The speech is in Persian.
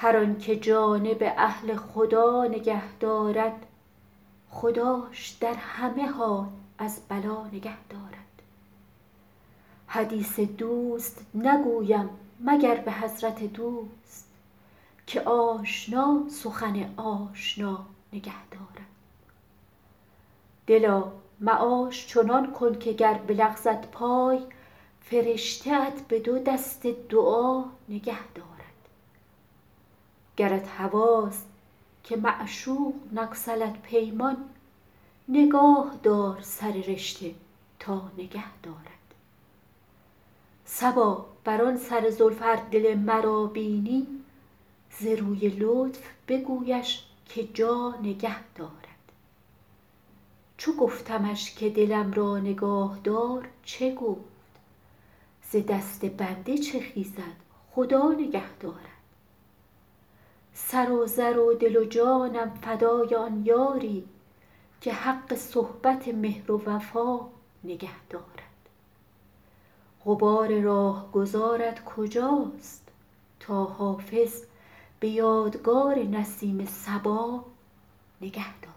هر آن که جانب اهل خدا نگه دارد، خداش در همه حال از بلا نگه دارد. حدیث دوست نگویم مگر به حضرت دوست، که آشنا سخن آشنا نگه دارد. دلا معاش چنان کن که گر بلغزد پای، فرشته ات به دو دست دعا نگه دارد. گرت هواست که معشوق نگسلد پیمان، نگاه دار سر رشته تا نگه دارد. صبا بر آن سر زلف ار دل مرا بینی، ز روی لطف بگویش که جا نگه دارد. چو گفتمش که دلم را نگاه دار، چه گفت؟ ز دست بنده چه خیزد خدا نگه دارد. سر و زر و دل و جانم فدای آن یاری، که حق صحبت مهر و وفا نگه دارد. غبار راهگذارت کجاست تا حافظ به یادگار نسیم صبا نگه دارد.